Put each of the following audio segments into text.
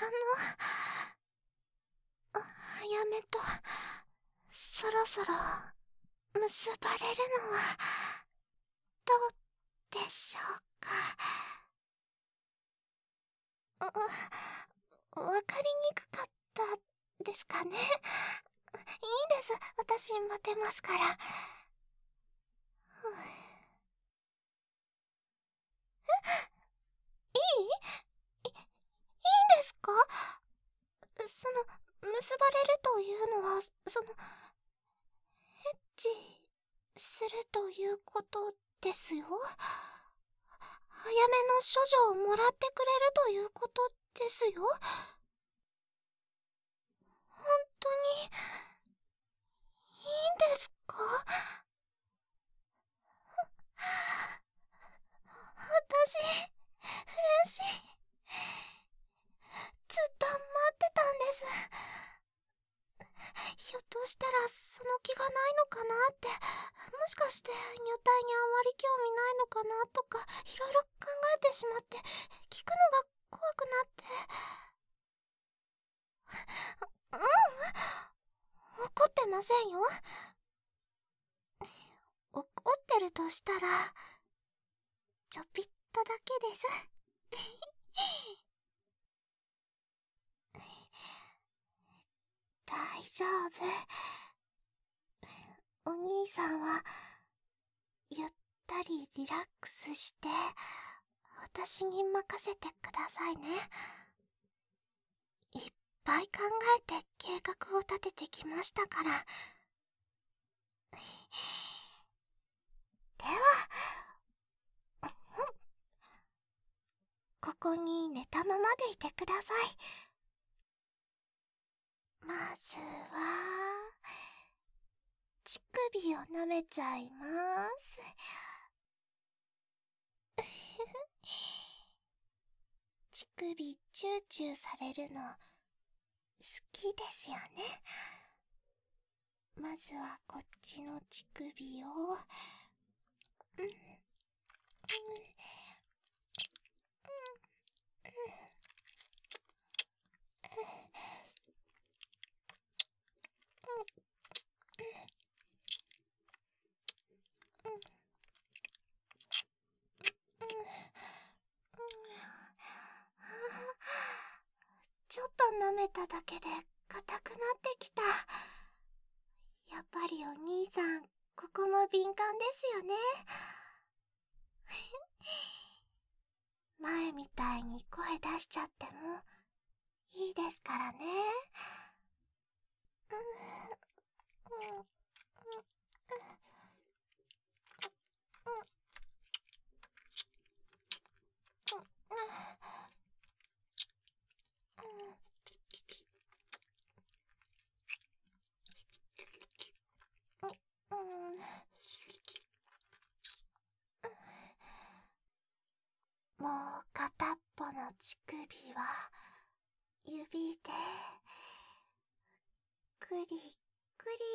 あやめと、そろそろ、結ばれるのは、どうでしょうか。わかりにくかったですかね。いいです、私待てますから。いいですか？結ばれるというのは、エッチするということですよ。早めの処女をもらってくれるということですよ。本当に、いいんですか？私、嬉しい。ずっと待ってたんです。ひょっとしたらその気がないのかなって、もしかして女体にあまり興味ないのかなとか、いろいろ考えてしまって、聞くのが怖くなって。怒ってませんよ。怒ってるとしたら、ちょぴっとだけです。大丈夫。お兄さんは、ゆったりリラックスして、私に任せてくださいね。いっぱい考えて計画を立ててきましたから。では、ここに寝たままでいてください。まずは、乳首を舐めちゃいます。乳首チューチューされるの好きですよね。まずはこっちの乳首を、ちょっと舐めただけで硬くなってきた。やっぱりお兄さん、ここも敏感ですよね。前みたいに声出しちゃってもいいですからね。もう片っぽの乳首は指でくりくり、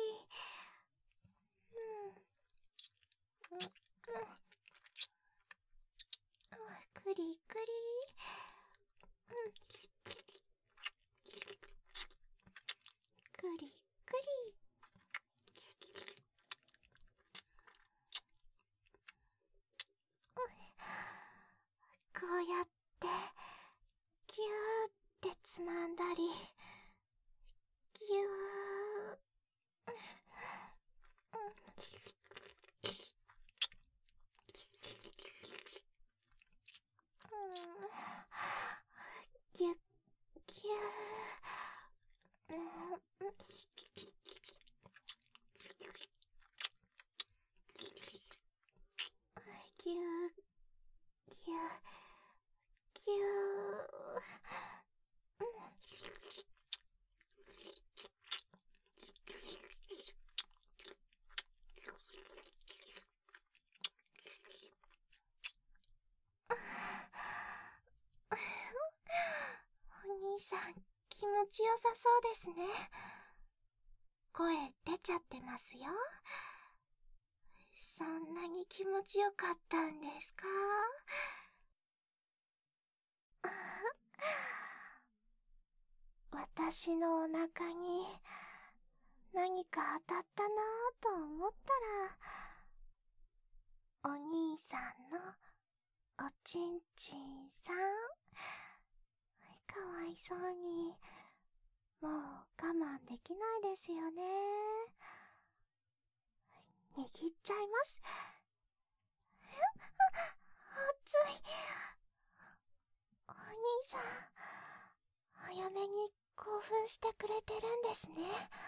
くりくり、くりくり。こうやってギューってつまんだり、ギュー、ギュッギュー、ギューギューギュお兄さん、気持ちよさそうですね。声出ちゃってますよ。そんなに気持ちよかったんですか？ 私のお腹に何か当たったなぁと思ったら、お兄さんのおちんちんさん。かわいそうに。もう我慢できないですよね。握っちゃいます。熱い。お兄さん、早めに興奮してくれてるんですね。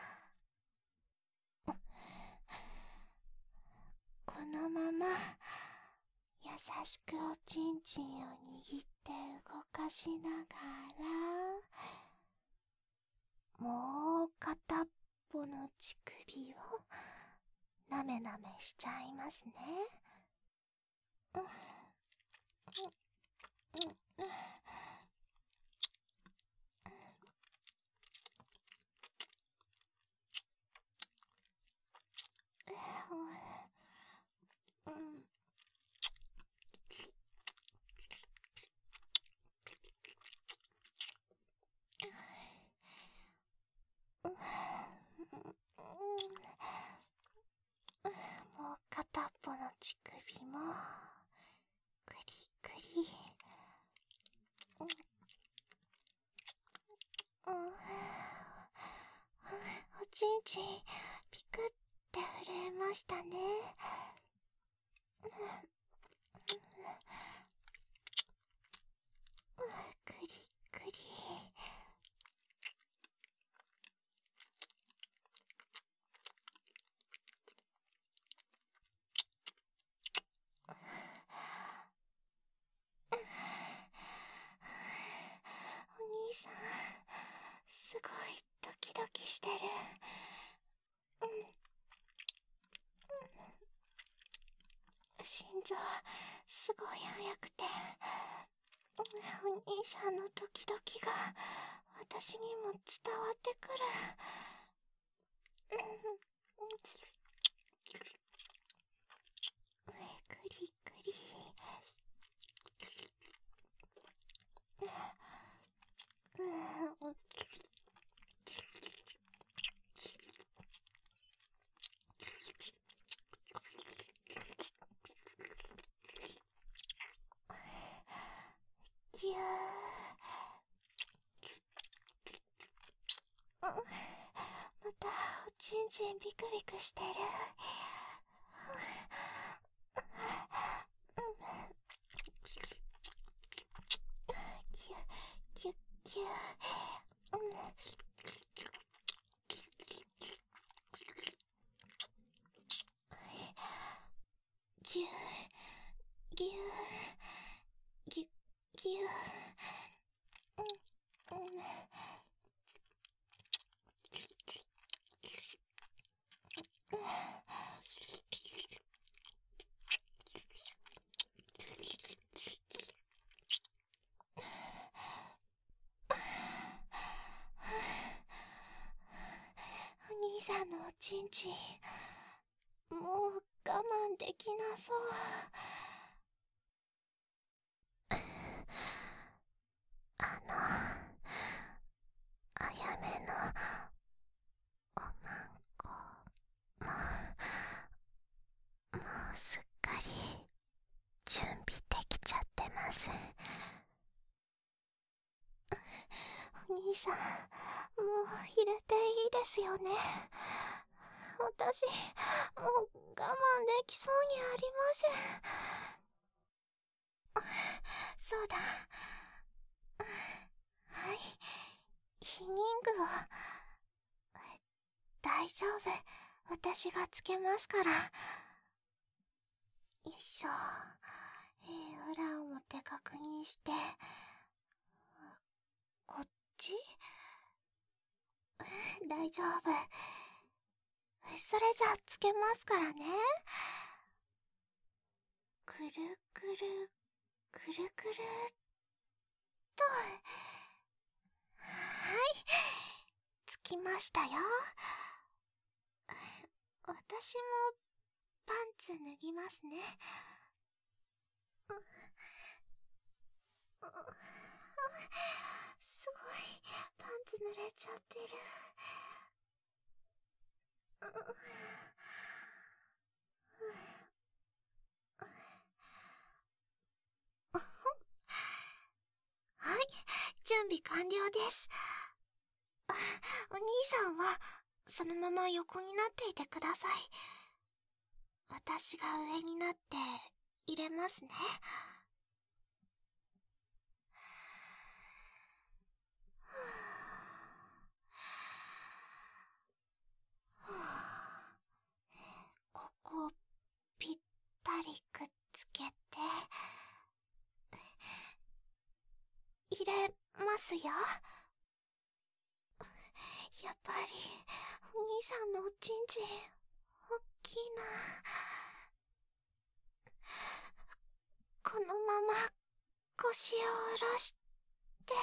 このまま優しくおちんちんを握って動かしながら、もう片っぽの乳首をなめなめしちゃいますね。もう片っぽの乳首もクリクリ。おちんちんピクって震えましたね。クリクリ。お兄さん、すごいドキドキしてる。心臓すごい速くて、お兄さんのドキドキが私にも伝わってくる。クリクリ。ぎゅー。またおちんちんビクビクしてる。ぎゅぎゅぎゅ。ぎゅぎゅぎゅぎゅ。お兄さんのおちんちん、もう我慢できなそう。あやめのおまんこもうすっかり準備できちゃってます。お兄さん、もう入れていいですよね。私、もう我慢できそうにありません。そうだ。はい。避妊具を。大丈夫。私がつけますから。よいしょ。裏表確認して。こっち？大丈夫。それじゃあつけますからね。くるくる、くるくるっと。はい。つきましたよ。私もパンツ脱ぎますね。すごい、パンツ濡れちちゃってる。はい、準備完了です。お兄さんはそのまま横になっていてください。私が上になって入れますね。ここぴったりくっつけて入れますよ。やっぱりお兄さんのおちんちんおっきいな。このまま腰を下ろして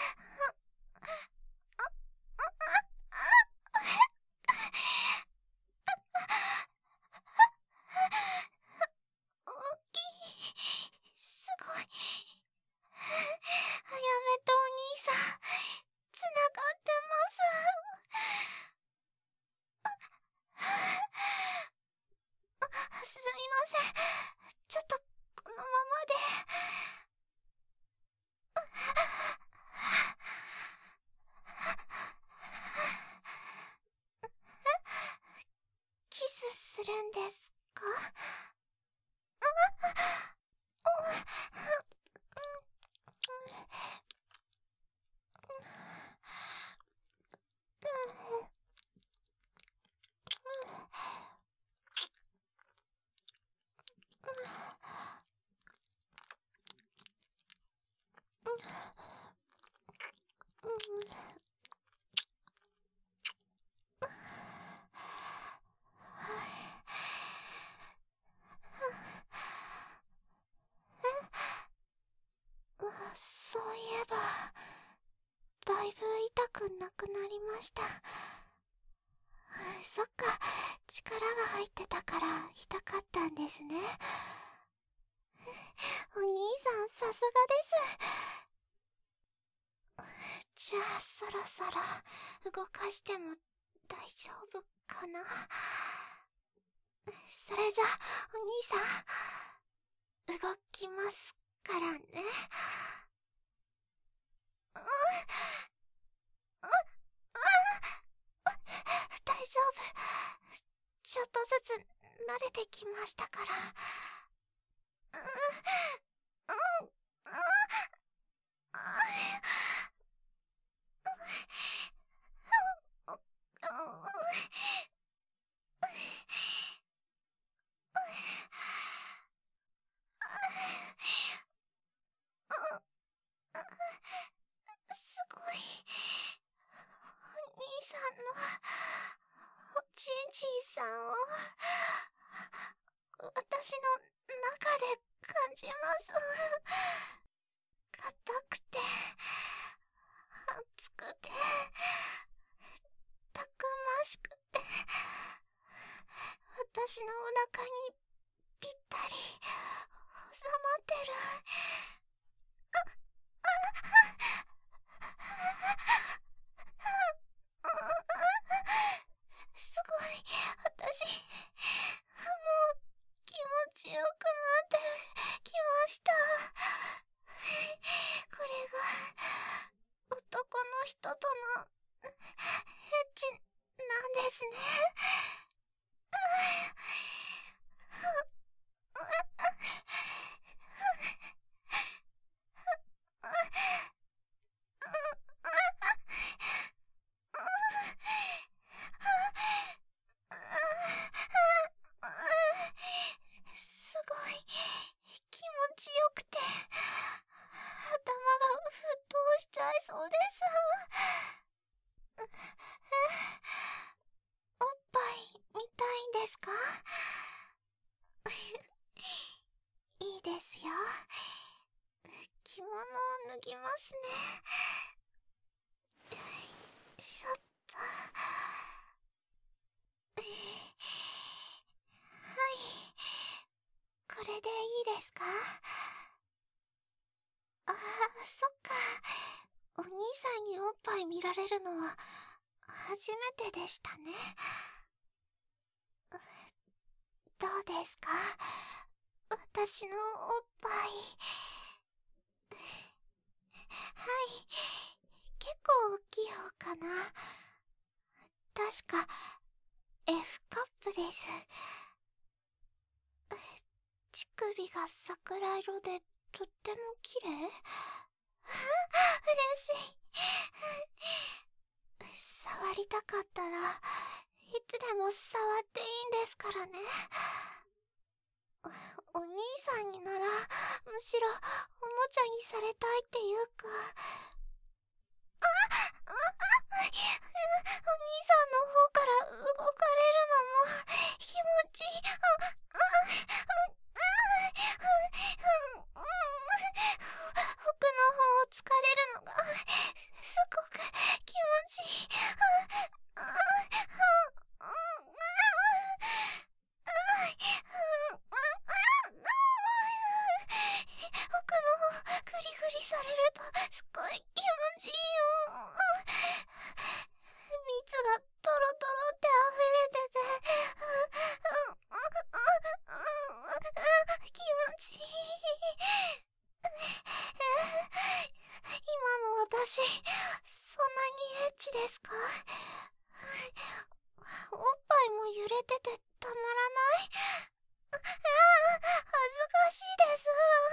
大きい。すごい。あやめとお兄さんつながってます。すみません、ちょっとこのままで。キスするんですか？そういえばだいぶ痛くなくなりました。そっか、力が入ってたから痛かったんですね。お兄さんさすがです。じゃあそろそろ動かしても大丈夫かな。それじゃお兄さん動きますからね。大丈夫、ちょっとずつ慣れてきましたから。すごい。お兄さんのおちんちんさんを私の中で感じます。硬くて熱くてたくましくて、私のお腹にぴったり収まってる。すごい、私もう気持ちよくなってきました。これが男の人とのエッチなんですね。すごい気持ちよくて頭が沸騰しちゃいそうです。おっぱい見たいんですか？いいですよ。着物を脱ぎますね。よいしょっと。はい、これでいいですか？ああ、そっか、 お兄さんにおっぱい見られるのは初めてでしたね。どうですか、私のおっぱい。はい、結構大きい方かな。確か F カップです。乳首が桜色でとっても綺麗。嬉しい。触りたかったらいつでも触っていいんですからね。お兄さんにならむしろおもちゃにされたいっていうか。お兄さんの方から動かれるのも気持ちいい。奥の方を疲れるのがすごく気持ちいい。奥の方グリグリされるとすごい気持ちいいよ。蜜がトロトロって溢れてて気持ちいい。今の私そんなにエッチですか？おっぱいも揺れててたまらない。恥ずかしいです。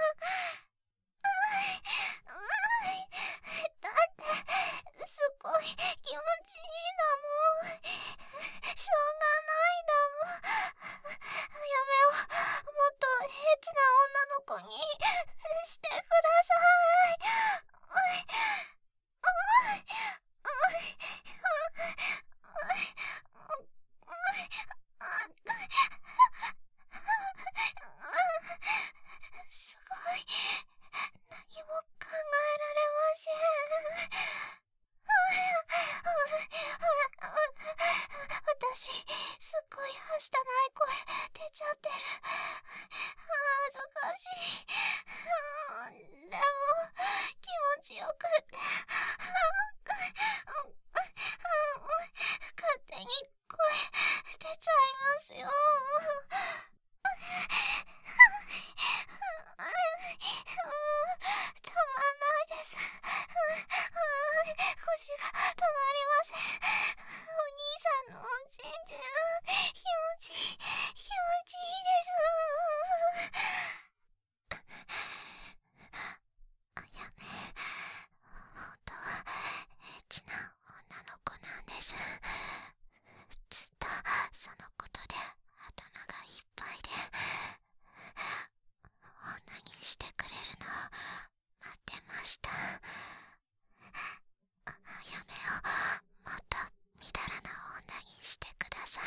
だってすごい気持ちいいんだもん。しょうがないんだもん。やめよう。もっとエッチな女の子にしてください。すごい。何も考えられません。私、すっごいはしたない声出ちゃってる。恥ずかしい。でも、気持ちよくって。勝手に声出ちゃいますよ。たまんないです。腰が止まりません。お兄さんのおちんちん気持ちいい、気持ちいいです。あやめ、本当はエッチな女の子なんです。ずっとそのことで頭がいっぱいで、女にしてくれるのを待ってました。やめよう。もっとみだらな女にしてください。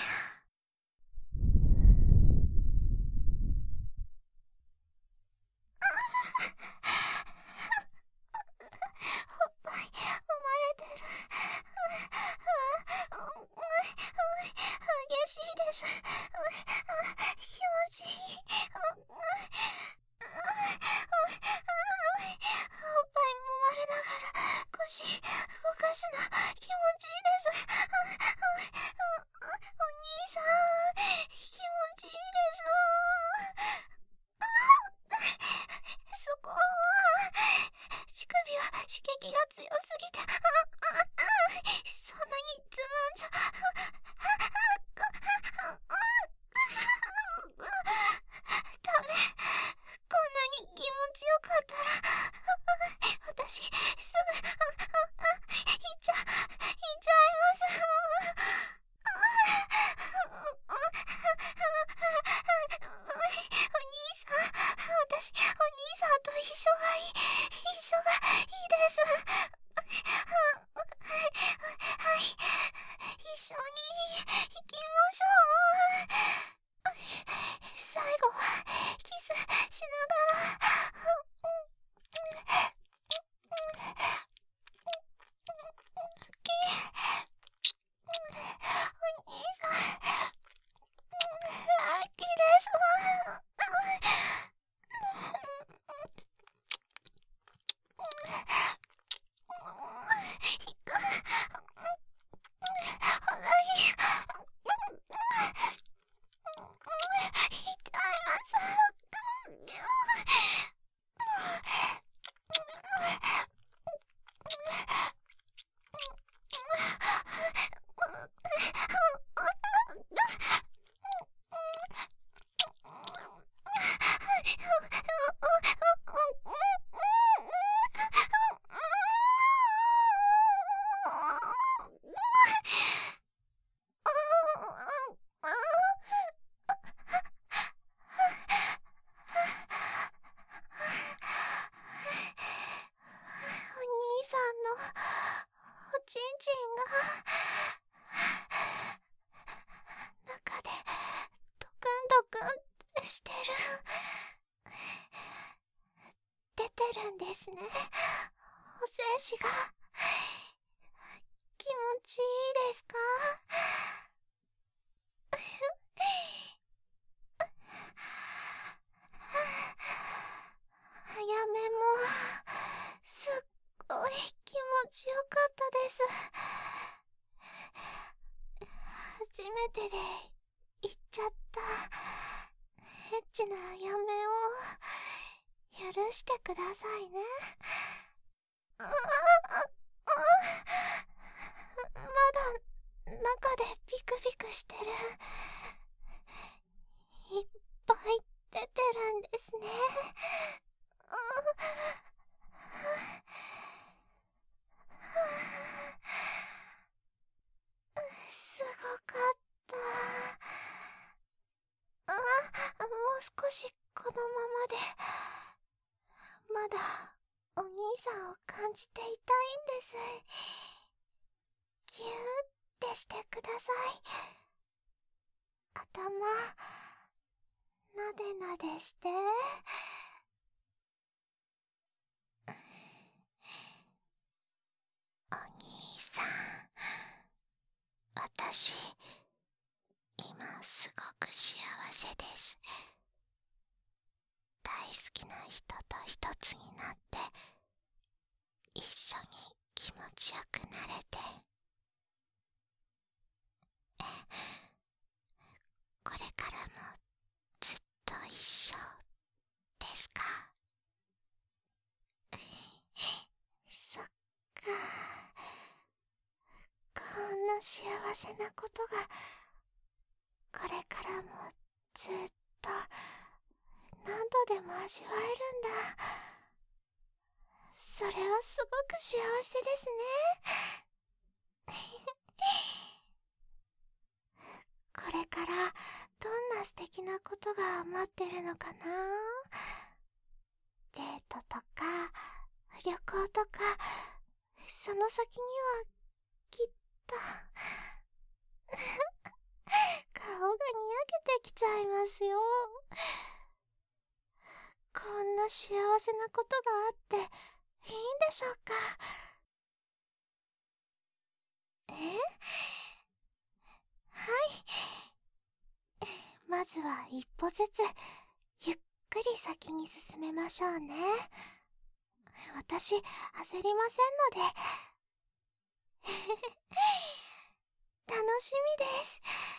おっぱい揉まれてる。激しいです。気持ちいい。おっぱい揉まれながら腰動かすの気持ちいいです。お兄さん気持ちいいです。そこは乳首は刺激が強すぎてそんなにつまんじゃダメ。こんなに気持ちよかったら私すぐ行っちゃいます。お兄さん、私お兄さんと一緒がいいです。はい、一緒に行きましょう。最後はキスしながら。お兄さん、好きです。 ですね。お精子が。気持ちいいですか？あやめも、すっごい気持ちよかったです。初めてで言っちゃったエッチなあやめを許してくださいね。まだ中でビクビクしてる。いっぱい出てるんですね。すごかった。もう少しこのままで。まだお兄さんを感じていたいんです。ギューってしてください。頭なでなでして。お兄さん、私今すごく幸せです。大好きな人と一つになって一緒に気持ちよくなれて、これからもずっと一緒ですか？そっか。こんな幸せなことがこれからもずっと何度でも味わえるんだ。それはすごく幸せですね。これからどんな素敵なことが待ってるのかな。デートとか旅行とか、その先にはきっと顔がにやけてきちゃいますよ。こんな幸せなことがあっていいんでしょうか？はい。まずは一歩ずつゆっくり先に進めましょうね。私焦りませんので。楽しみです。